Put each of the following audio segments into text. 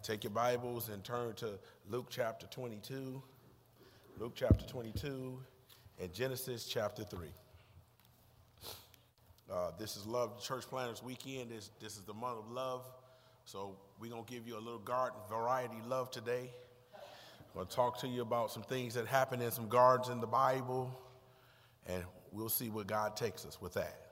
Take your Bibles and turn to Luke chapter 22. Luke chapter 22 and Genesis chapter 3. This is Love Church Planners Weekend. This is the month of love. So we're going to give you a little garden variety love today. I'm going to talk to you about some things that happen in some gardens in the Bible, and we'll see where God takes us with that.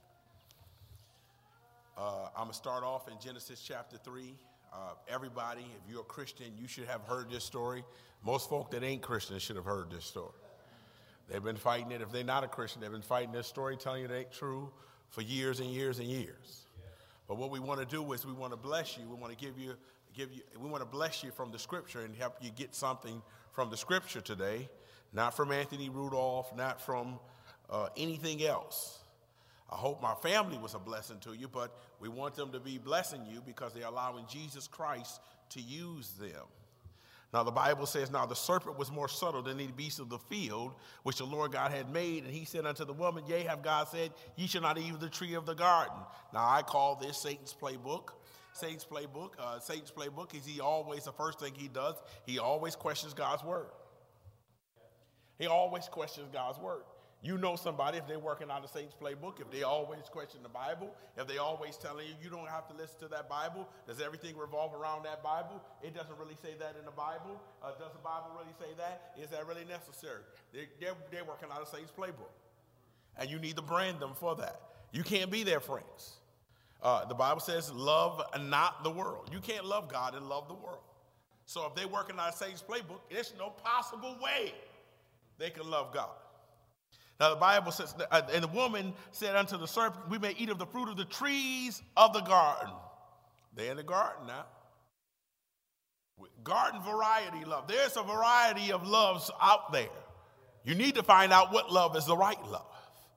I'm going to start off in Genesis chapter 3. Everybody, if you're a Christian, you should have heard this story. Most folk that ain't Christians should have heard this story. They've been fighting it. If they're not a Christian, they've been fighting this story, telling you it ain't true for years and years and years. But what we want to do is we want to bless you. We want to we want to bless you from the scripture and help you get something from the scripture today. Not from Anthony Rudolph, not from anything else. I hope my family was a blessing to you, but we want them to be blessing you because they're allowing Jesus Christ to use them. Now, the Bible says, now the serpent was more subtle than any beast of the field, which the Lord God had made. And he said unto the woman, yea, have God said, ye shall not eat of the tree of the garden. Now, I call this Satan's playbook. Satan's playbook is the first thing he does, he always questions God's word. He always questions God's word. You know somebody, if they're working on the Saints playbook, if they always question the Bible, if they always telling you don't have to listen to that Bible, does everything revolve around that Bible? It doesn't really say that in the Bible. Does the Bible really say that? Is that really necessary? They're working on the Saints playbook. And you need to brand them for that. You can't be their friends. The Bible says love not the world. You can't love God and love the world. So if they're working on the Saints playbook, there's no possible way they can love God. Now the Bible says, and the woman said unto the serpent, we may eat of the fruit of the trees of the garden. They're in the garden now. Garden variety love. There's a variety of loves out there. You need to find out what love is the right love.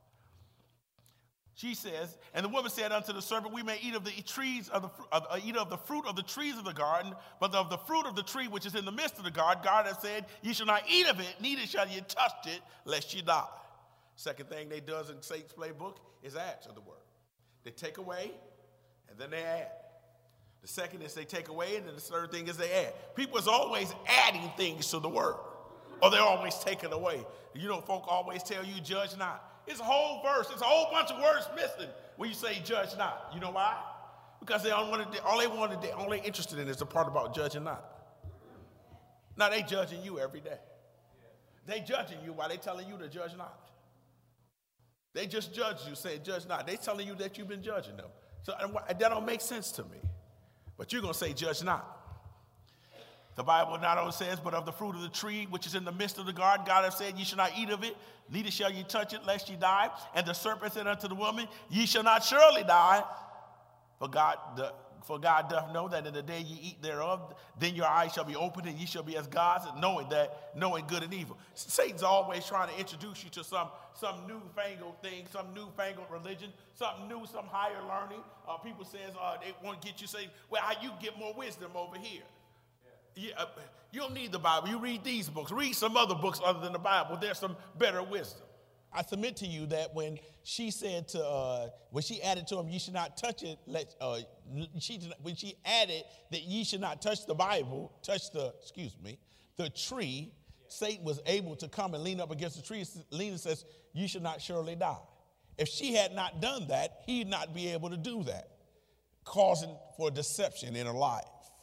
She says, and the woman said unto the serpent, we may eat of the trees of the fruit of the trees of the garden, but of the fruit of the tree which is in the midst of the garden, God has said, ye shall not eat of it, neither shall ye touch it, lest ye die. Second thing they does in Satan's playbook is add to the word. They take away, and then they add. The second is they take away, and then the third thing is they add. People is always adding things to the word, or they're always taking away. You know, folk always tell you, judge not. It's a whole verse. It's a whole bunch of words missing when you say judge not. You know why? Because all they're interested in is the part about judging not. Now, they judging you every day. They judging you while they telling you to judge not. They just judge you, say judge not. They telling you that you've been judging them. So that don't make sense to me. But you're going to say judge not. The Bible not only says, but of the fruit of the tree which is in the midst of the garden, God has said, ye shall not eat of it, neither shall ye touch it, lest ye die. And the serpent said unto the woman, ye shall not surely die, for God doth know that in the day ye eat thereof, then your eyes shall be opened, and ye shall be as gods, knowing good and evil. Satan's always trying to introduce you to some newfangled thing, some newfangled religion, something new, some higher learning. People says they want to get you say, well, how you get more wisdom over here? Yeah, you don't need the Bible. You read these books. Read some other books other than the Bible. There's some better wisdom. I submit to you that when she said when she added to him, ye should not touch it, when she added that ye should not touch the Bible, the tree, Satan was able to come and lean up against the tree. Lean and says, you should not surely die. If she had not done that, he'd not be able to do that, causing for deception in her life.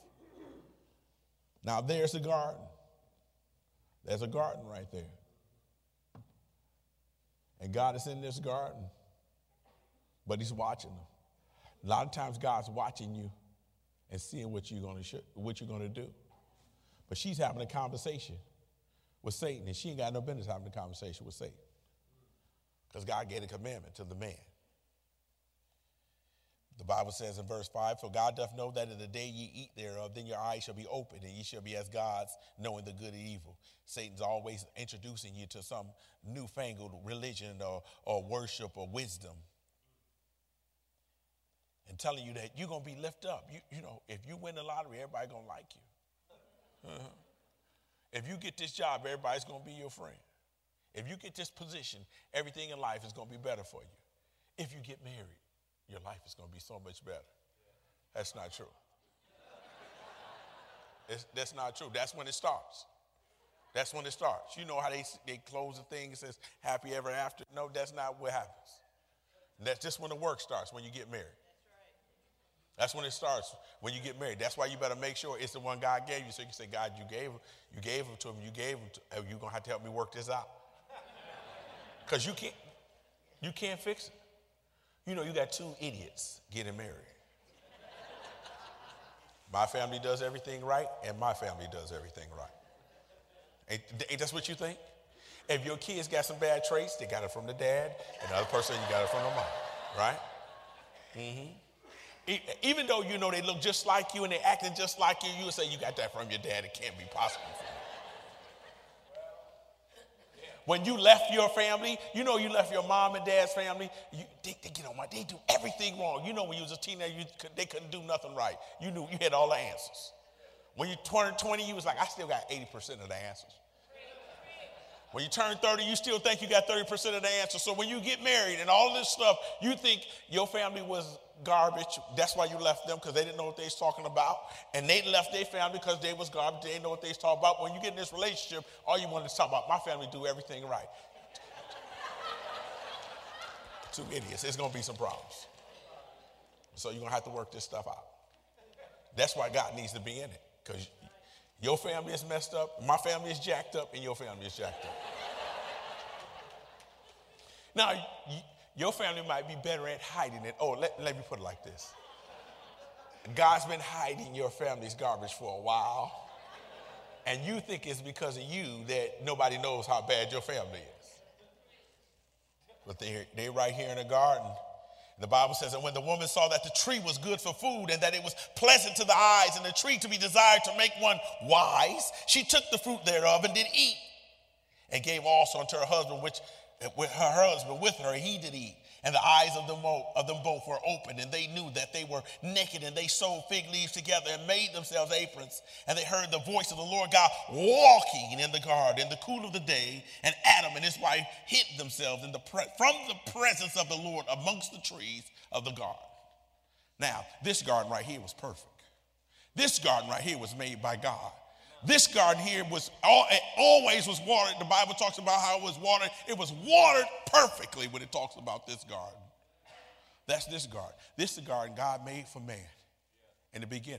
Now there's a garden. There's a garden right there. And God is in this garden, but he's watching them. A lot of times God's watching you and seeing what you're going to do. But she's having a conversation with Satan, and she ain't got no business having a conversation with Satan, because God gave a commandment to the man. The Bible says in verse 5, for God doth know that in the day ye eat thereof, then your eyes shall be opened, and ye shall be as gods, knowing the good and evil. Satan's always introducing you to some newfangled religion or worship or wisdom, and telling you that you're going to be lifted up. You know, if you win the lottery, everybody's going to like you. If you get this job, everybody's going to be your friend. If you get this position, everything in life is going to be better for you. If you get married, your life is going to be so much better. That's not true. That's not true. That's when it starts. That's when it starts. You know how they close the thing and says happy ever after? No, that's not what happens. That's just when the work starts, when you get married. That's when it starts, when you get married. That's why you better make sure it's the one God gave you. So you can say, God, you gave him to him. You're going to have to help me work this out. Because you can't fix it. You know, you got two idiots getting married. My family does everything right, and my family does everything right. Ain't that what you think? If your kids got some bad traits, they got it from the dad, and the other person, you got it from the mom, right? Mm-hmm. Even though you know they look just like you and they acting just like you, you would say you got that from your dad. It can't be possible for you. When you left your family, you know you left your mom and dad's family, they get on they do everything wrong. You know when you was a teenager, they couldn't do nothing right. You knew you had all the answers. When you turned 20, you was like, I still got 80% of the answers. When you turn 30, you still think you got 30% of the answers. So when you get married and all this stuff, you think your family was garbage. That's why you left them, because they didn't know what they was talking about. And they left their family because they was garbage. They didn't know what they was talking about. When you get in this relationship, all you want to talk about, my family do everything right. Two idiots. There's going to be some problems. So you're going to have to work this stuff out. That's why God needs to be in it, because your family is messed up, my family is jacked up, and your family is jacked up. Now, your family might be better at hiding it. Oh, let me put it like this. God's been hiding your family's garbage for a while, and you think it's because of you that nobody knows how bad your family is. But they're right here in the garden. The Bible says, and when the woman saw that the tree was good for food and that it was pleasant to the eyes and the tree to be desired to make one wise, she took the fruit thereof and did eat, and gave also unto her husband, with her, and he did eat. And the eyes of them both were open, and they knew that they were naked, and they sewed fig leaves together and made themselves aprons. And they heard the voice of the Lord God walking in the garden in the cool of the day. And Adam and his wife hid themselves from the presence of the Lord amongst the trees of the garden. Now, this garden right here was perfect. This garden right here was made by God. This garden here always was watered. The Bible talks about how it was watered. It was watered perfectly when it talks about this garden. That's this garden. This is the garden God made for man in the beginning.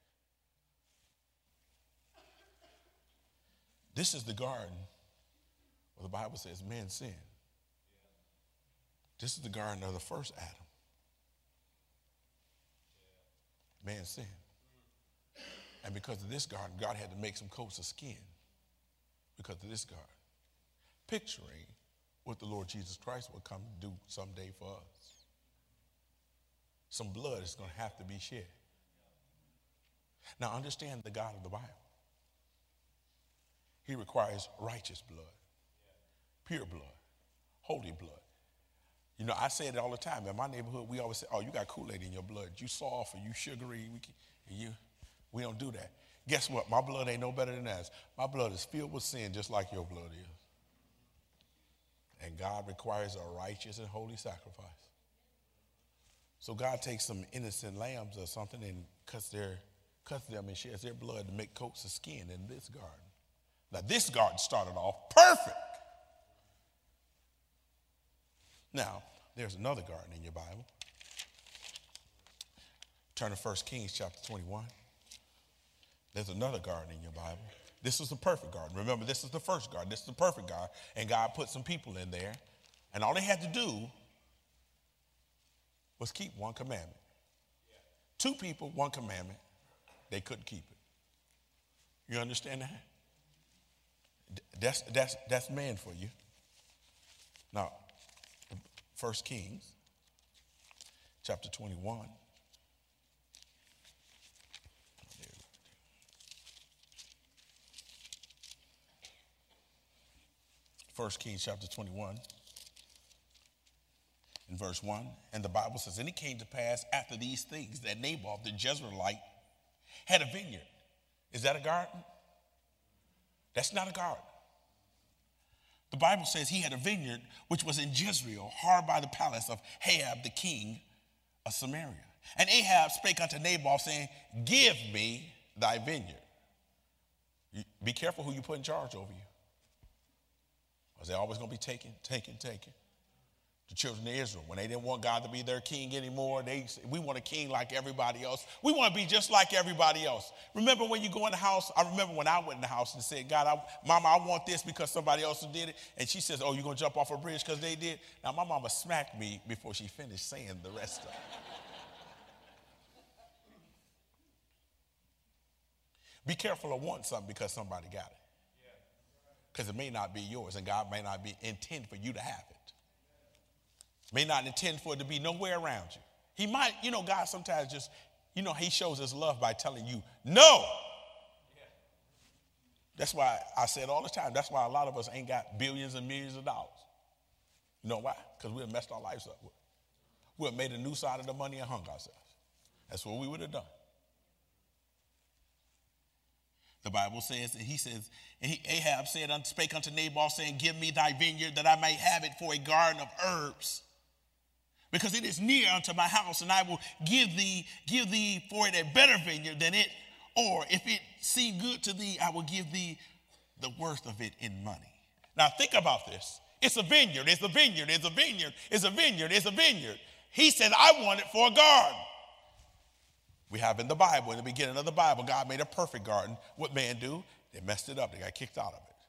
This is the garden where the Bible says man sinned. This is the garden of the first Adam. Man sinned. And because of this garden, God had to make some coats of skin because of this garden, picturing what the Lord Jesus Christ will come and do someday for us. Some blood is going to have to be shed. Now understand the God of the Bible. He requires righteous blood, pure blood, holy blood. You know, I say it all the time. In my neighborhood, we always say, oh, you got Kool-Aid in your blood. You soft or you sugary. We don't do that. Guess what? My blood ain't no better than that. My blood is filled with sin just like your blood is. And God requires a righteous and holy sacrifice. So God takes some innocent lambs or something and cuts them and sheds their blood to make coats of skin in this garden. Now this garden started off perfect. Now, there's another garden in your Bible. Turn to 1 Kings chapter 21. There's another garden in your Bible. This is the perfect garden. Remember, this is the first garden. This is the perfect garden. And God put some people in there. And all they had to do was keep one commandment. Two people, one commandment. They couldn't keep it. You understand that? That's man for you. Now, 1 Kings chapter 21. 1 Kings chapter 21 in verse 1. And the Bible says, and it came to pass after these things that Naboth the Jezreelite had a vineyard. Is that a garden? That's not a garden. The Bible says he had a vineyard which was in Jezreel, hard by the palace of Ahab the king of Samaria. And Ahab spake unto Naboth, saying, give me thy vineyard. Be careful who you put in charge over you. Because they're always going to be taking. The children of Israel, when they didn't want God to be their king anymore, they said, we want a king like everybody else. We want to be just like everybody else. Remember when you go in the house? I remember when I went in the house and said, God, Mama, I want this because somebody else did it. And she says, oh, you're going to jump off a bridge because they did? Now, my mama smacked me before she finished saying the rest of it. Be careful of wanting something because somebody got it. Because it may not be yours, and God may not be intend for you to have it. May not intend for it to be nowhere around you. He might, God sometimes just, he shows his love by telling you, no. That's why I said all the time, that's why a lot of us ain't got billions and millions of dollars. You know why? Because we have messed our lives up. We have made a noose out of the money and hung ourselves. That's what we would have done. The Bible says, and he says, and Ahab spake unto Nabal, saying, give me thy vineyard that I may have it for a garden of herbs, because it is near unto my house, and I will give thee for it a better vineyard than it, or if it seem good to thee, I will give thee the worth of it in money. Now think about this. It's a vineyard, it's a vineyard, it's a vineyard, it's a vineyard, it's a vineyard. He said, I want it for a garden. We have in the Bible, in the beginning of the Bible, God made a perfect garden. What man do? They messed it up. They got kicked out of it.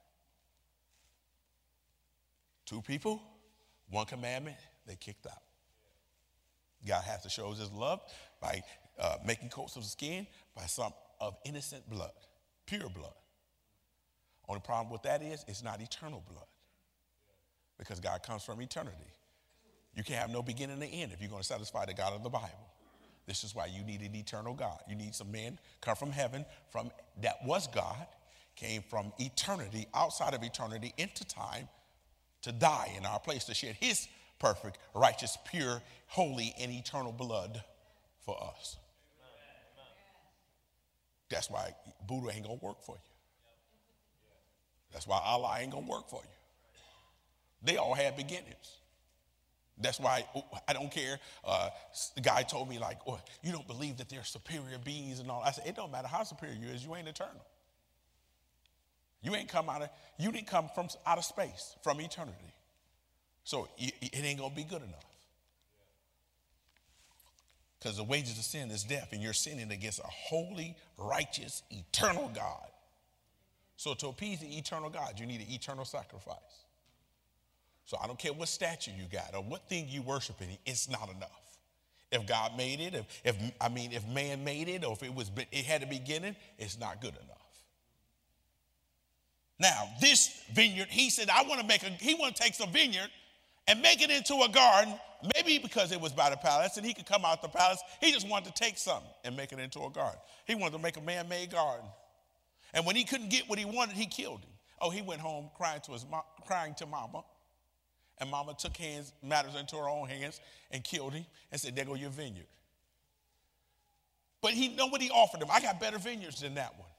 2 people, 1 commandment, they kicked out. God has to show his love by making coats of skin by some of innocent blood, pure blood. Only problem with that is it's not eternal blood, because God comes from eternity. You can't have no beginning and end if you're going to satisfy the God of the Bible. This is why you need an eternal God. You need some men come from heaven, from that was God, came from eternity, outside of eternity, into time, to die in our place, to shed his perfect, righteous, pure, holy, and eternal blood for us. That's why Buddha ain't going to work for you. That's why Allah ain't going to work for you. They all had beginnings. That's why I don't care. The guy told me, like, oh, you don't believe that they're superior beings and all. I said, it don't matter how superior you is. You ain't eternal. You didn't come from out of space, from eternity. So it ain't going to be good enough. Because the wages of sin is death, and you're sinning against a holy, righteous, eternal God. So to appease the eternal God, you need an eternal sacrifice. So I don't care what statue you got or what thing you worshiping, it's not enough. If God made it, if man made it, or if it had a beginning, it's not good enough. Now, this vineyard, he said, he want to take some vineyard and make it into a garden, maybe because it was by the palace and he could come out the palace. He just wanted to take something and make it into a garden. He wanted to make a man-made garden. And when he couldn't get what he wanted, he killed him. Oh, he went home crying to mama. And mama took matters into her own hands and killed him and said, there go your vineyard. But know what he offered him? I got better vineyards than that one.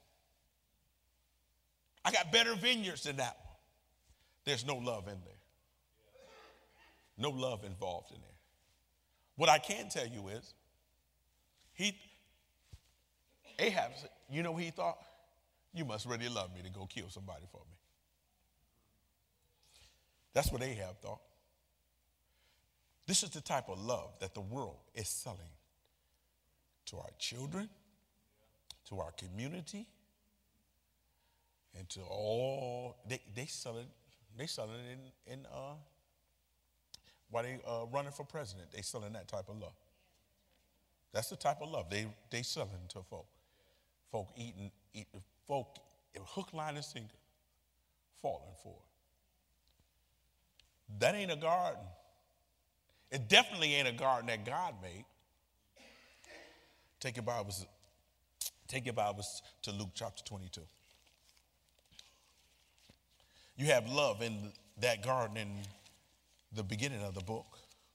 I got better vineyards than that one. There's no love in there. No love involved in there. What I can tell you is, Ahab, you know what he thought? You must really love me to go kill somebody for me. That's what Ahab thought. This is the type of love that the world is selling to our children, to our community, and to all. They sell it in while they running for president. They selling that type of love. That's the type of love they selling to folk. Folk folk hook, line, and sinker, falling for it. That ain't a garden. It definitely ain't a garden that God made. Take your Bibles to Luke chapter 22. You have love in that garden in the beginning of the book.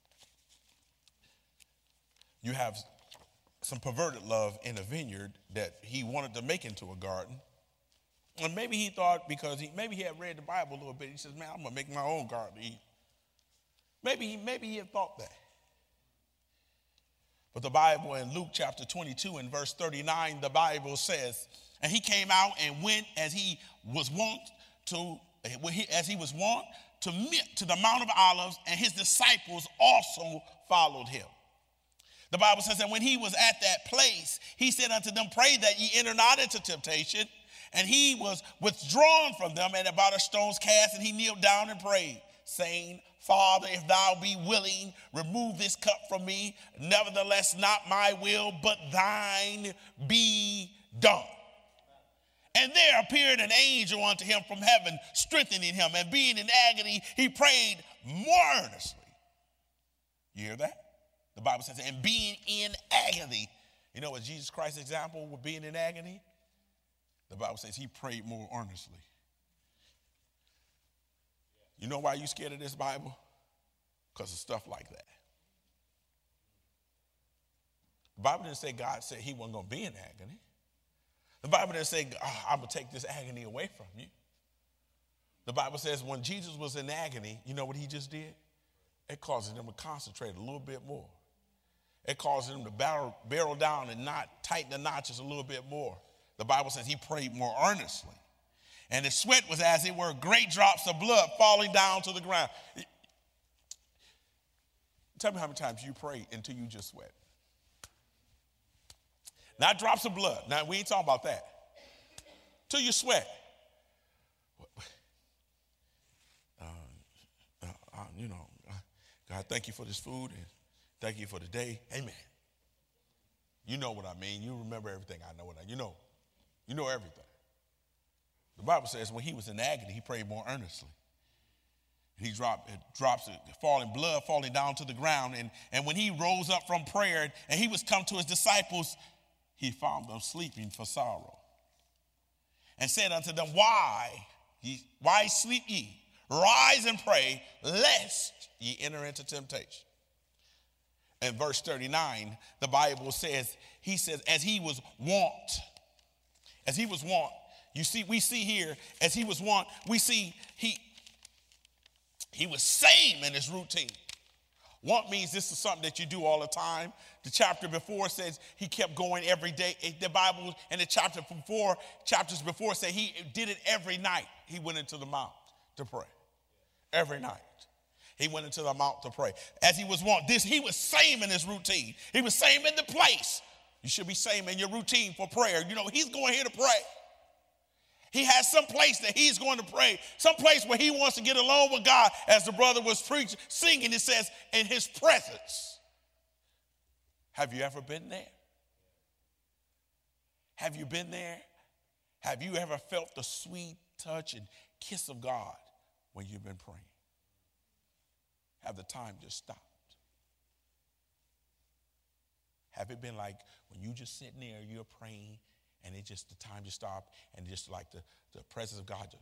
You have some perverted love in a vineyard that he wanted to make into a garden. And maybe he thought, because maybe he had read the Bible a little bit, he says, man, I'm going to make my own garden to eat. Maybe he had thought that. But the Bible in Luke chapter 22 and verse 39, the Bible says, And he came out and went as he was wont to the Mount of Olives, and his disciples also followed him. The Bible says that when he was at that place, he said unto them, pray that ye enter not into temptation. And he was withdrawn from them and about a stone's cast, and he kneeled down and prayed, saying, Father, if thou be willing, remove this cup from me. Nevertheless, not my will, but thine be done. And there appeared an angel unto him from heaven, strengthening him. And being in agony, he prayed more earnestly. You hear that? The Bible says, and being in agony. You know what Jesus Christ's example with being in agony? The Bible says he prayed more earnestly. You know why you scared of this Bible? Because of stuff like that. The Bible didn't say God said he wasn't going to be in agony. The Bible didn't say, I'm going to take this agony away from you. The Bible says when Jesus was in agony, you know what he just did? It caused him to concentrate a little bit more. It caused him to barrel down and tighten the notches a little bit more. The Bible says he prayed more earnestly. And his sweat was as it were great drops of blood falling down to the ground. Tell me how many times you pray until you just sweat. Not drops of blood. Now, we ain't talking about that. Till you sweat. God, thank you for this food and thank you for the day. Amen. You know what I mean. You remember everything I know. You know everything. The Bible says when he was in agony, he prayed more earnestly. He drops it, falling blood falling down to the ground. And when he rose up from prayer and he was come to his disciples, he found them sleeping for sorrow. And said unto them, Why sleep ye? Rise and pray, lest ye enter into temptation. In verse 39, the Bible says, he says, as he was wont. We see here, as he was wont, we see he was same in his routine. Want means this is something that you do all the time. The chapter before says he kept going every day. The Bible in the chapters before say he did it every night. He went into the mount to pray. Every night. He went into the mount to pray. As he was wont, he was same in his routine. He was same in the place. You should be same in your routine for prayer. You know, he's going here to pray. He has some place that he's going to pray, some place where he wants to get alone with God. As the brother was preaching, singing, it says, in his presence. Have you ever been there? Have you been there? Have you ever felt the sweet touch and kiss of God when you've been praying? Have the time just stopped? Have it been like when you just sitting there, you're praying, and it just, the time just stopped, and just like the presence of God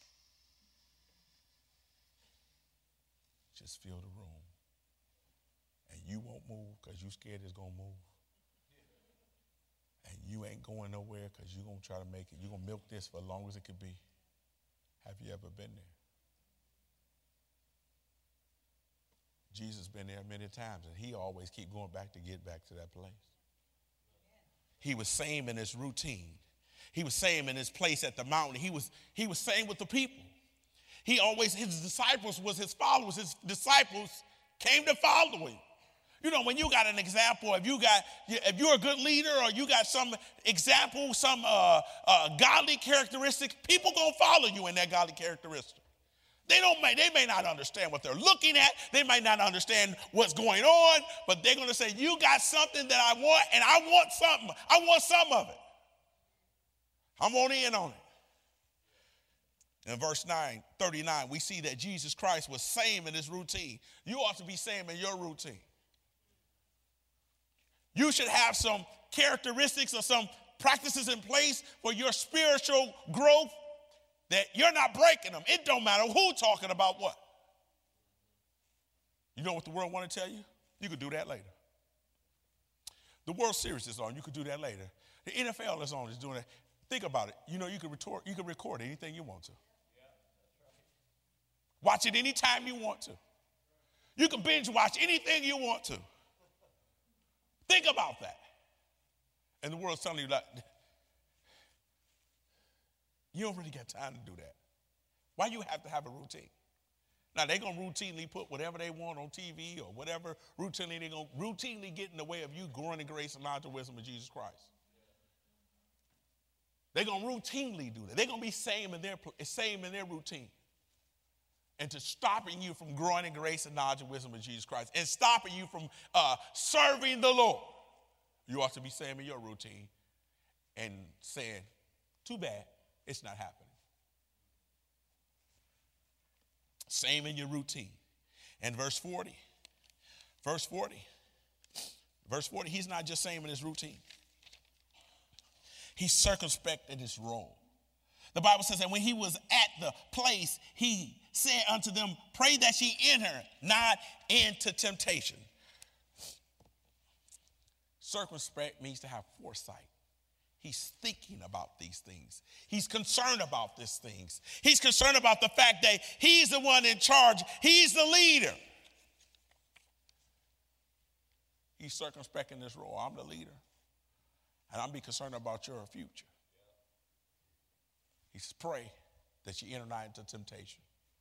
just fill the room. And you won't move because you're scared it's going to move. And you ain't going nowhere because you're going to try to make it. You're going to milk this for as long as it could be. Have you ever been there? Jesus been there many times, and he always keep going back to get back to that place. He was same in his routine. He was same in his place at the mountain. He was same with the people. His disciples was his followers. His disciples came to follow him. You know, when you got an example, if you're a good leader or you got some example, some godly characteristics, people gonna follow you in that godly characteristic. They may not understand what they're looking at. They might not understand what's going on, but they're going to say, you got something that I want, and I want something. I want some of it. I want in on it. In verse 39, we see that Jesus Christ was same in his routine. You ought to be same in your routine. You should have some characteristics or some practices in place for your spiritual growth, that you're not breaking them. It don't matter who talking about what. You know what the world want to tell you? You could do that later. The World Series is on. You could do that later. The NFL is on. It's doing that. Think about it. You know, you could record anything you want to. Watch it anytime you want to. You can binge watch anything you want to. Think about that. And the world's telling you that. You don't really got time to do that. Why you have to have a routine? Now, they're going to routinely put whatever they want on TV or whatever routinely they're going to routinely get in the way of you growing in grace and knowledge and wisdom of Jesus Christ. They're going to routinely do that. They're going to be same in their routine. And to stopping you from growing in grace and knowledge and wisdom of Jesus Christ and stopping you from serving the Lord. You ought to be same in your routine and saying, too bad, it's not happening. Same in your routine. And verse 40, he's not just same in his routine. He's circumspect in his role. The Bible says that when he was at the place, he said unto them, pray that ye enter not into temptation. Circumspect means to have foresight. He's thinking about these things. He's concerned about these things. He's concerned about the fact that he's the one in charge. He's the leader. He's circumspect in this role. I'm the leader. And I'm be concerned about your future. He says, pray that you enter not into temptation.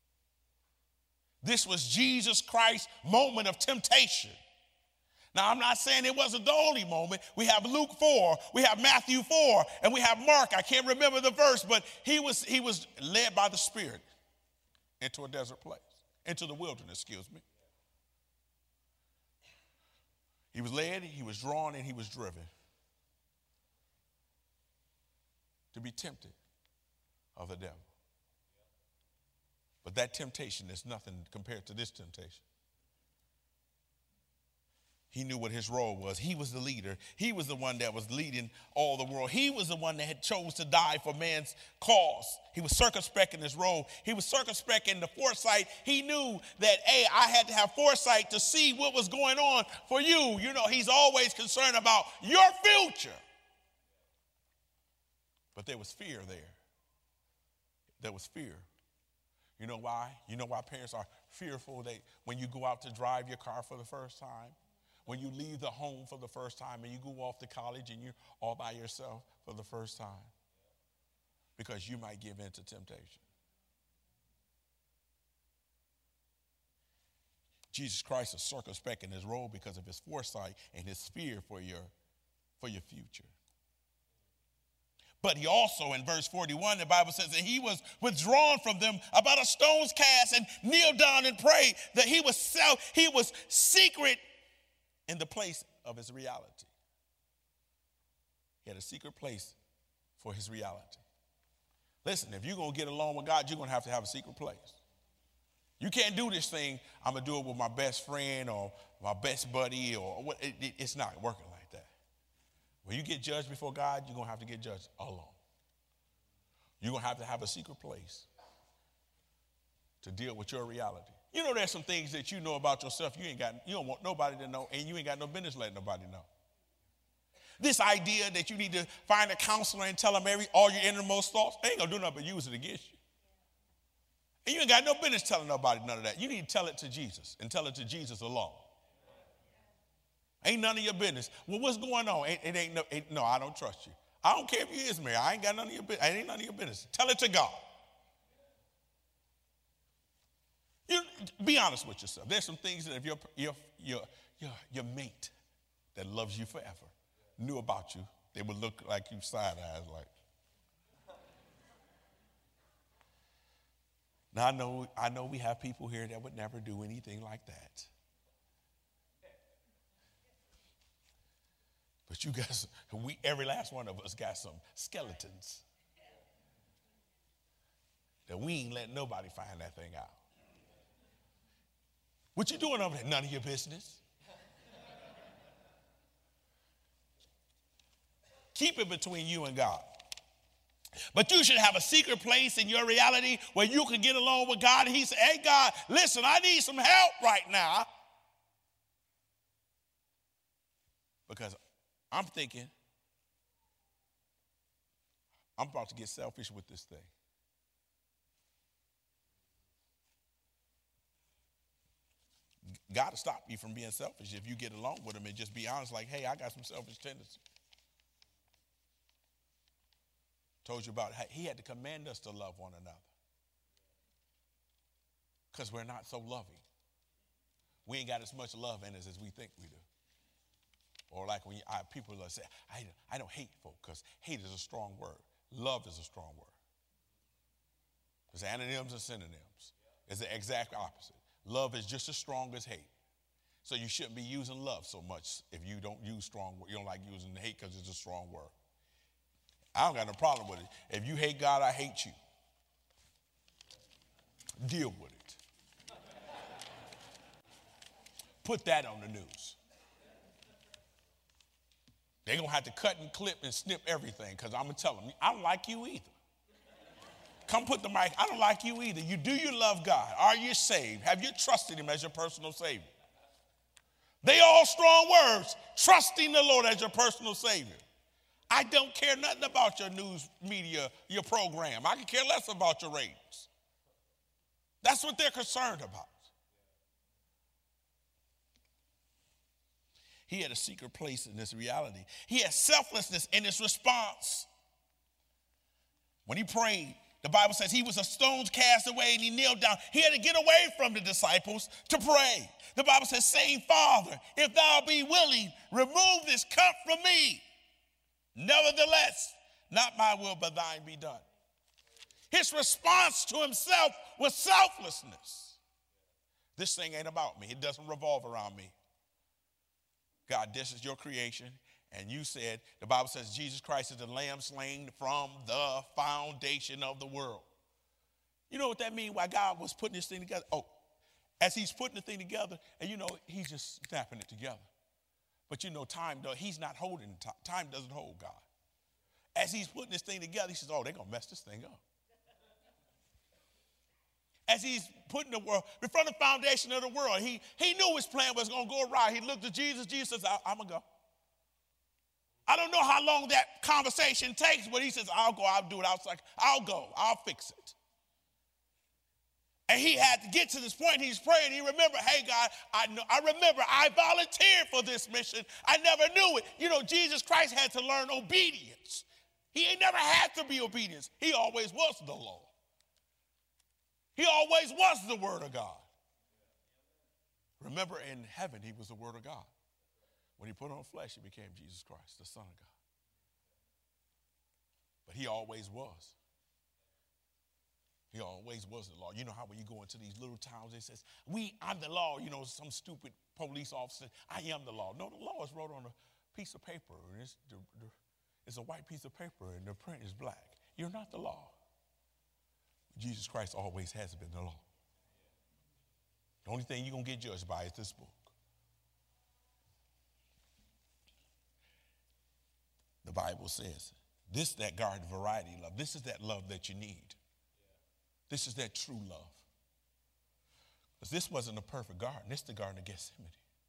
This was Jesus Christ's moment of temptation. Now, I'm not saying it wasn't the only moment. We have Luke 4, we have Matthew 4, and we have Mark. I can't remember the verse, but he was led by the Spirit into a desert place, into the wilderness, excuse me. He was led, he was drawn, and he was driven to be tempted of the devil. But that temptation is nothing compared to this temptation. He knew what his role was. He was the leader. He was the one that was leading all the world. He was the one that had chose to die for man's cause. He was circumspect in his role. He was circumspect in the foresight. He knew that, hey, I had to have foresight to see what was going on for you. You know, he's always concerned about your future. But there was fear there. There was fear. You know why? You know why parents are fearful that when you go out to drive your car for the first time, when you leave the home for the first time and you go off to college and you're all by yourself for the first time? Because you might give in to temptation. Jesus Christ is circumspect in his role because of his foresight and his fear for your future. But he also, in verse 41, the Bible says that he was withdrawn from them about a stone's cast and kneeled down and prayed. That he was secret in the place of his reality. He had a secret place for his reality. Listen, if you're going to get along with God, you're going to have a secret place. You can't do this thing, I'm going to do it with my best friend or my best buddy, or what. It's not working like that. When you get judged before God, you're going to have to get judged alone. You're going to have a secret place to deal with your reality. You know, there's some things that you know about yourself you don't want nobody to know, and you ain't got no business letting nobody know. This idea that you need to find a counselor and tell them all your innermost thoughts, they ain't going to do nothing but use it against you. And you ain't got no business telling nobody none of that. You need to tell it to Jesus and tell it to Jesus alone. Ain't none of your business. Well, what's going on? No, I don't trust you. I don't care if you is married. I ain't got none of your business. It ain't none of your business. Tell it to God. Be honest with yourself. There's some things that if your mate that loves you forever knew about you, they would look like you side eyes like. Now I know we have people here that would never do anything like that. But you guys, every last one of us got some skeletons that we ain't letting nobody find that thing out. What you doing over there? None of your business. Keep it between you and God. But you should have a secret place in your reality where you can get along with God. And he said, hey, God, listen, I need some help right now. Because I'm thinking, I'm about to get selfish with this thing. God will stop you from being selfish if you get along with him and just be honest, like, hey, I got some selfish tendencies. Told you about how he had to command us to love one another. Because we're not so loving. We ain't got as much love in us as we think we do. Or like when people say, I don't hate folk, because hate is a strong word. Love is a strong word. There's antonyms and synonyms. It's the exact opposite. Love is just as strong as hate. So you shouldn't be using love so much if you don't use strong words. You don't like using hate because it's a strong word. I don't got no problem with it. If you hate God, I hate you. Deal with it. Put that on the news. They're going to have to cut and clip and snip everything because I'm going to tell them, I don't like you either. Come put the mic. I don't like you either. Do you love God? Are you saved? Have you trusted him as your personal Savior? They all strong words. Trusting the Lord as your personal Savior. I don't care nothing about your news media, your program. I can care less about your ratings. That's what they're concerned about. He had a secret place in this reality. He had selflessness in his response. When he prayed, the Bible says he was a stone's cast away and he kneeled down. He had to get away from the disciples to pray. The Bible says, saying, Father, if thou be willing, remove this cup from me. Nevertheless, not my will, but thine be done. His response to himself was selflessness. This thing ain't about me. It doesn't revolve around me. God, this is your creation. And you said, the Bible says Jesus Christ is the lamb slain from the foundation of the world. You know what that means? Why God was putting this thing together? Oh, as he's putting the thing together, and he's just snapping it together. But time, he's not holding time. Time doesn't hold God. As he's putting this thing together, he says, oh, they're going to mess this thing up. As he's putting the world, before the foundation of the world, he knew his plan was going to go right. He looked at Jesus. Jesus says, I'm going to go. I don't know how long that conversation takes, but he says, I'll go, I'll do it. I'll go, I'll fix it. And he had to get to this point. He's praying. He remembered, hey, God, I remember I volunteered for this mission. I never knew it. Jesus Christ had to learn obedience. He ain't never had to be obedience. He always was the law. He always was the Word of God. Remember, in heaven, he was the Word of God. When he put on flesh, he became Jesus Christ, the Son of God. But he always was. He always was the law. You know how when you go into these little towns, it says, I'm the law. Some stupid police officer, I am the law. No, the law is wrote on a piece of paper. And it's a white piece of paper, and the print is black. You're not the law. Jesus Christ always has been the law. The only thing you're going to get judged by is this book. The Bible says, this, that garden variety love. This is that love that you need. This is that true love. Because this wasn't a perfect garden. This is the Garden of Gethsemane.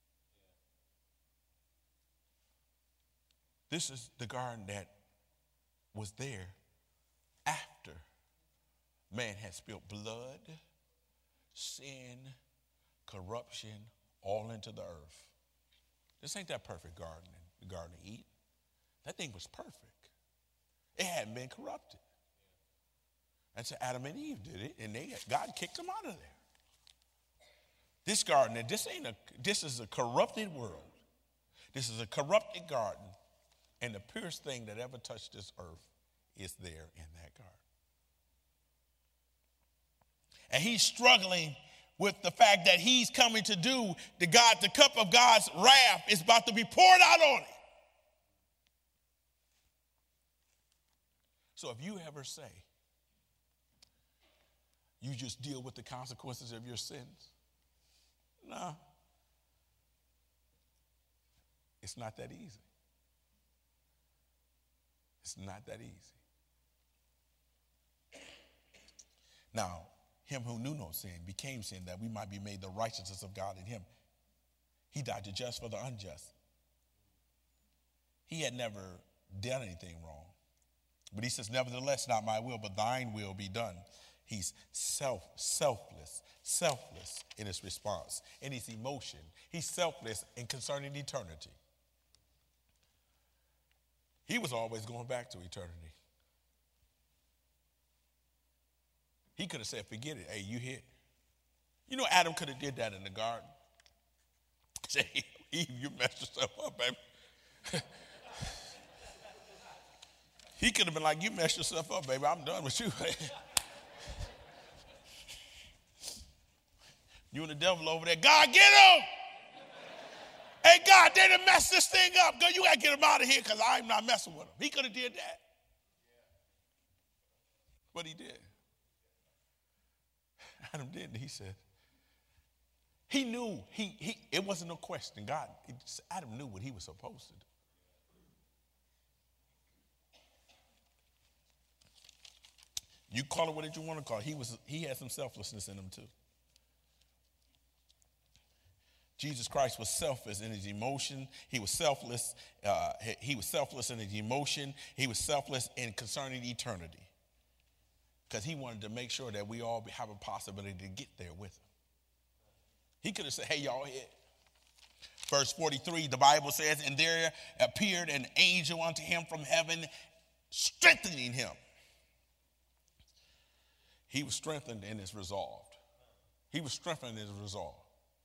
This is the garden that was there after man had spilled blood, sin, corruption, all into the earth. This ain't that perfect garden, the Garden of Eden. That thing was perfect. It hadn't been corrupted. And so Adam and Eve did it, and God kicked them out of there. This garden, this is a corrupted world. This is a corrupted garden, and the purest thing that ever touched this earth is there in that garden. And he's struggling with the fact that he's coming to do the cup of God's wrath is about to be poured out on him. So if you ever say, you just deal with the consequences of your sins, no. It's not that easy. It's not that easy. Now, him who knew no sin became sin that we might be made the righteousness of God in him. He died to just for the unjust. He had never done anything wrong. But he says, nevertheless, not my will, but thine will be done. He's selfless in his response, in his emotion. He's selfless in concerning eternity. He was always going back to eternity. He could have said, forget it. Hey, you hit. You know, Adam could have did that in the garden. Say, Eve, you messed yourself up, baby. He could have been like, you messed yourself up, baby. I'm done with you. You and the devil over there. God, get him. Hey, God, they done messed this thing up. Go, you got to get him out of here because I'm not messing with him. He could have did that. But he did. Adam didn't. He said, he knew. It wasn't no question. Adam knew what he was supposed to do. You call it what you want to call it. He had some selflessness in him too. Jesus Christ was selfless in his emotion. He was selfless. He was selfless in his emotion. He was selfless in concerning eternity. Because he wanted to make sure that we all have a possibility to get there with him. He could have said, hey, y'all here. Verse 43, the Bible says, and there appeared an angel unto him from heaven, strengthening him. He was strengthened in his resolve. He was strengthened in his resolve.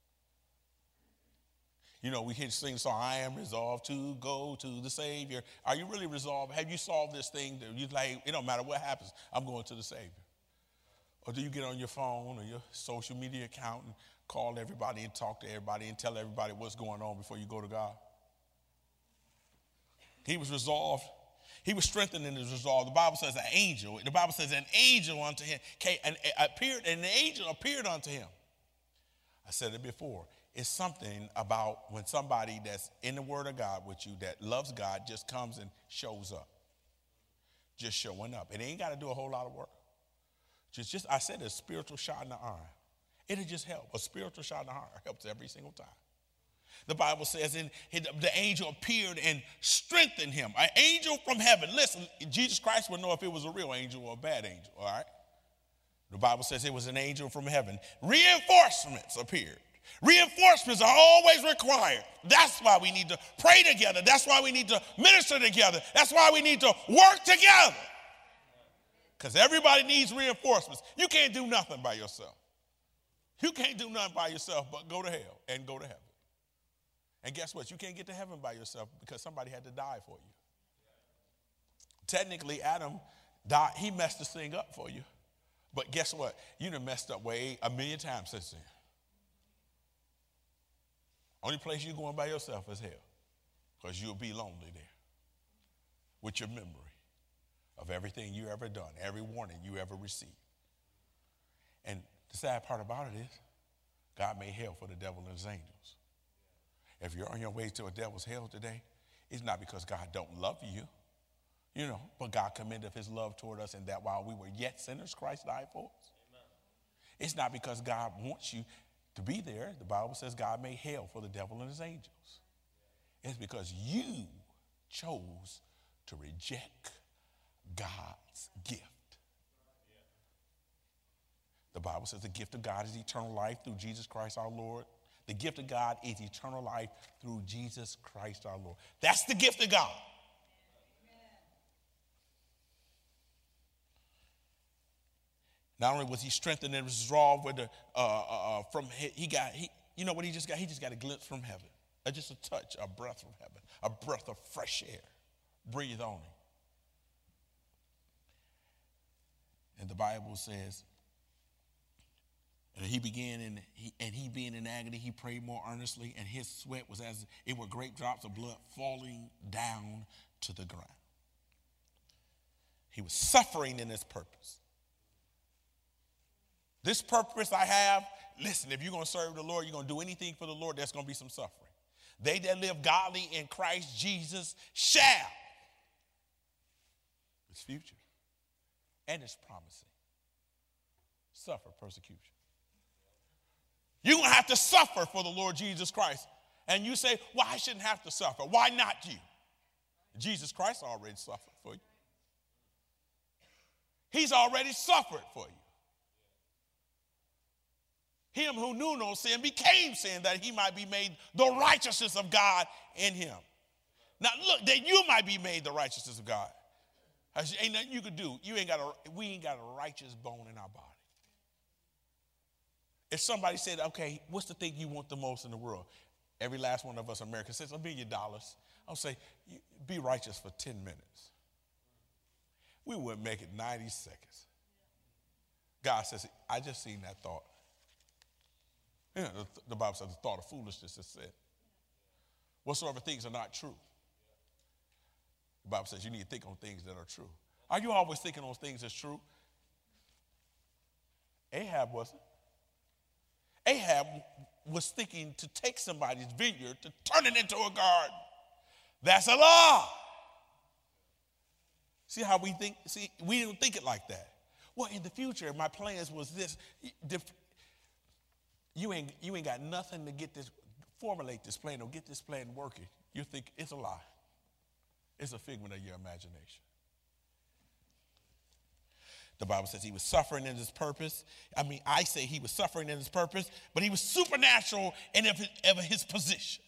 You know, we hear sing the song, I am resolved to go to the Savior. Are you really resolved? Have you solved this thing that you like, it don't matter what happens, I'm going to the Savior? Or do you get on your phone or your social media account and call everybody and talk to everybody and tell everybody what's going on before you go to God? He was resolved. He was strengthened in his resolve. The Bible says an angel unto him appeared, and the angel appeared unto him. I said it before. It's something about when somebody that's in the Word of God with you that loves God just comes and shows up. Just showing up. It ain't got to do a whole lot of work. I said a spiritual shot in the arm. It'll just help. A spiritual shot in the heart helps every single time. The Bible says the angel appeared and strengthened him. An angel from heaven. Listen, Jesus Christ would know if it was a real angel or a bad angel, all right? The Bible says it was an angel from heaven. Reinforcements appeared. Reinforcements are always required. That's why we need to pray together. That's why we need to minister together. That's why we need to work together. Because everybody needs reinforcements. You can't do nothing by yourself. You can't do nothing by yourself but go to hell and go to heaven. And guess what? You can't get to heaven by yourself because somebody had to die for you. Technically, Adam died. He messed this thing up for you. But guess what? You done messed up way a million times since then. Only place you're going by yourself is hell, because you'll be lonely there with your memory of everything you ever done, every warning you ever received. And the sad part about it is God made hell for the devil and his angels. If you're on your way to a devil's hell today, it's not because God don't love you, but God commended his love toward us, and that while we were yet sinners, Christ died for us. Amen. It's not because God wants you to be there. The Bible says God made hell for the devil and his angels. It's because you chose to reject God's gift. The Bible says the gift of God is eternal life through Jesus Christ our Lord. The gift of God is eternal life through Jesus Christ our Lord. That's the gift of God. Not only was he strengthened in his resolve with you know what he just got? He just got a glimpse from heaven. Just a touch, a breath from heaven, a breath of fresh air. Breathe on him. And the Bible says, and he began he being in agony, he prayed more earnestly, and his sweat was as it were great drops of blood falling down to the ground. He was suffering in his purpose. This purpose I have, listen, if you're going to serve the Lord, you're going to do anything for the Lord, there's going to be some suffering. They that live godly in Christ Jesus shall. It's future. And it's promising. Suffer persecution. You're going to have to suffer for the Lord Jesus Christ. And you say, well, I shouldn't have to suffer. Why not you? Jesus Christ already suffered for you. He's already suffered for you. Him who knew no sin became sin that he might be made the righteousness of God in him. Now look, that you might be made the righteousness of God. Ain't nothing you could do. We ain't got a righteous bone in our body. If somebody said, okay, what's the thing you want the most in the world? Every last one of us Americans says $1 billion. I'll say, be righteous for 10 minutes. We wouldn't make it 90 seconds. God says, I just seen that thought. Yeah, the Bible says the thought of foolishness is sin. Whatsoever things are not true. The Bible says you need to think on things that are true. Are you always thinking on things that's true? Ahab wasn't. Ahab was thinking to take somebody's vineyard to turn it into a garden. That's a law. See how we think? See, we didn't think it like that. Well, in the future, my plans was this. You ain't got nothing to get this, formulate this plan or get this plan working. You think it's a lie. It's a figment of your imagination. The Bible says he was suffering in his purpose. I say he was suffering in his purpose, but he was supernatural in his position.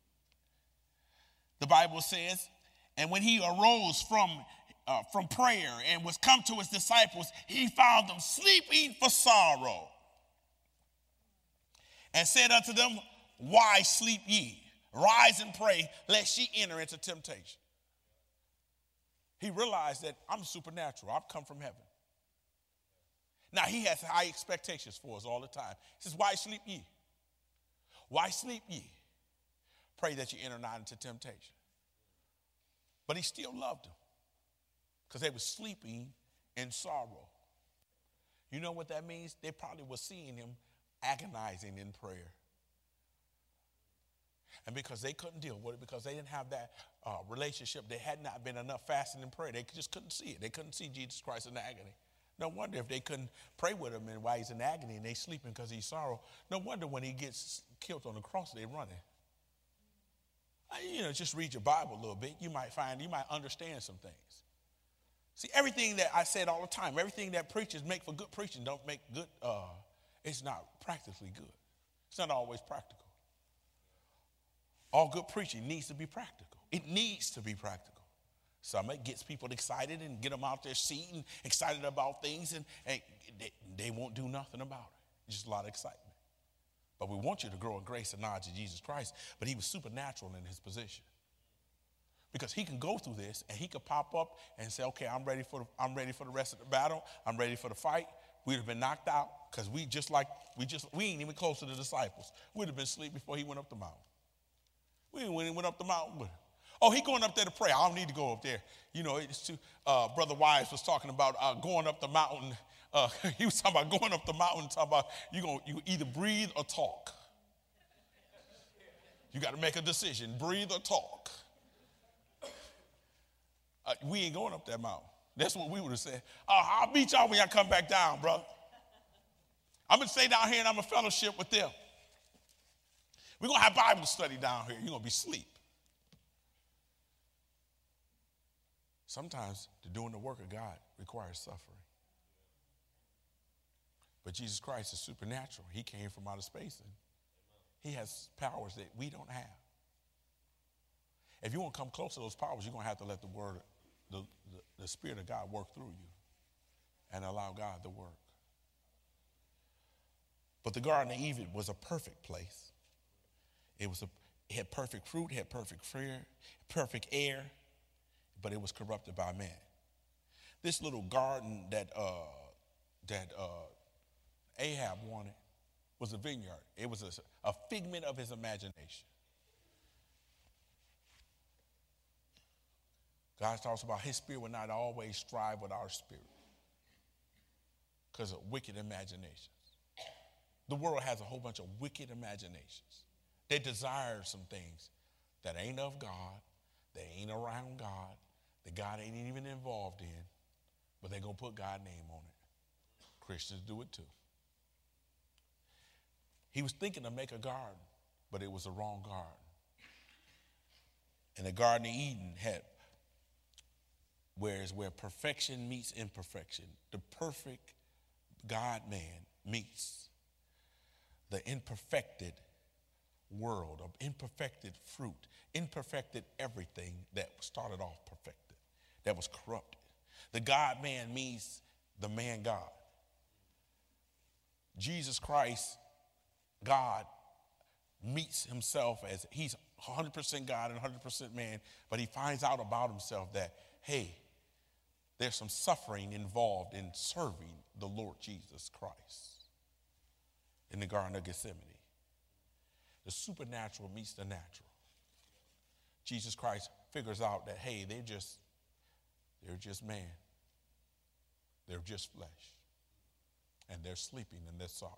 The Bible says, and when he arose from prayer and was come to his disciples, he found them sleeping for sorrow. And said unto them, why sleep ye? Rise and pray, lest ye enter into temptation. He realized that I'm supernatural. I've come from heaven. Now, he has high expectations for us all the time. He says, why sleep ye? Why sleep ye? Pray that you enter not into temptation. But he still loved them because they were sleeping in sorrow. You know what that means? They probably were seeing him agonizing in prayer. And because they couldn't deal with it, because they didn't have that relationship, there had not been enough fasting and prayer. They just couldn't see it. They couldn't see Jesus Christ in agony. No wonder if they couldn't pray with him and while he's in agony and they sleeping because he's sorrow. No wonder when he gets killed on the cross, they're running. Just read your Bible a little bit. You might understand some things. See, everything that I said all the time, everything that preachers make for good preaching don't make good, it's not practically good. It's not always practical. All good preaching needs to be practical. It needs to be practical. Some it gets people excited and get them out their seat and excited about things, and they won't do nothing about it. Just a lot of excitement. But we want you to grow in grace and knowledge of Jesus Christ. But he was supernatural in his position. Because he can go through this and he could pop up and say, okay, I'm ready for the rest of the battle. I'm ready for the fight. We'd have been knocked out because we ain't even close to the disciples. We'd have been asleep before he went up the mountain. When he went up the mountain with him. Oh, he going up there to pray. I don't need to go up there. It's too, Brother Wise was talking about going up the mountain. He was talking about going up the mountain, talking about you either breathe or talk. You got to make a decision, breathe or talk. We ain't going up that mountain. That's what we would have said. I'll meet y'all when y'all come back down, bro. I'm going to stay down here and I'm going to fellowship with them. We're going to have Bible study down here. You're going to be asleep. Sometimes doing the work of God requires suffering. But Jesus Christ is supernatural. He came from outer space, and he has powers that we don't have. If you want to come close to those powers, you're going to have to let the Spirit of God work through you and allow God to work. But the Garden of Eden was a perfect place. It had perfect fruit, had perfect perfect air, but it was corrupted by man. This little garden that Ahab wanted was a vineyard. It was a figment of his imagination. God talks about his spirit will not always strive with our spirit because of wicked imaginations. The world has a whole bunch of wicked imaginations. They desire some things that ain't of God, that ain't around God, that God ain't even involved in, but they're going to put God's name on it. Christians do it too. He was thinking to make a garden, but it was the wrong garden. And the Garden of Eden had where perfection meets imperfection. The perfect God-man meets the imperfected world of imperfected fruit, imperfected everything that started off perfected, that was corrupted. The God-man means the man God. Jesus Christ, God, meets himself as he's 100% God and 100% man, but he finds out about himself that, hey, there's some suffering involved in serving the Lord Jesus Christ in the Garden of Gethsemane. The supernatural meets the natural. Jesus Christ figures out that, hey, they're just man. They're just flesh. And they're sleeping in their sorrow.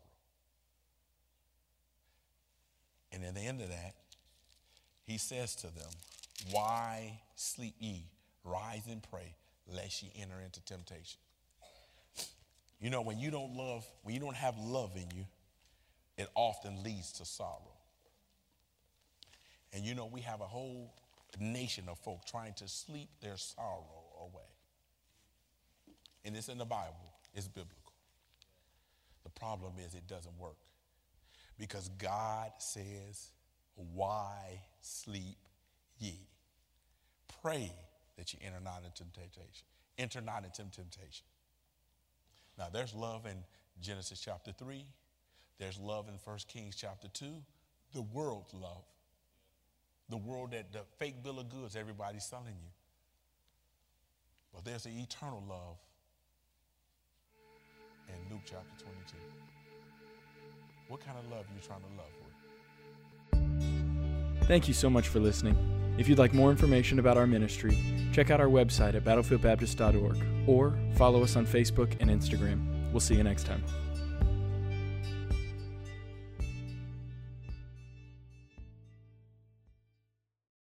And at the end of that, he says to them, why sleep ye? Rise and pray, lest ye enter into temptation. You know, when you don't have love in you, it often leads to sorrow. And you know, we have a whole nation of folk trying to sleep their sorrow away. And it's in the Bible. It's biblical. The problem is it doesn't work. Because God says, why sleep ye? Pray that you enter not into temptation. Enter not into temptation. Now, there's love in Genesis chapter 3. There's love in 1 Kings chapter 2. The world's love. The world that the fake bill of goods everybody's selling you. But there's an eternal love in Luke chapter 22. What kind of love are you trying to love with? Thank you so much for listening. If you'd like more information about our ministry, check out our website at battlefieldbaptist.org or follow us on Facebook and Instagram. We'll see you next time.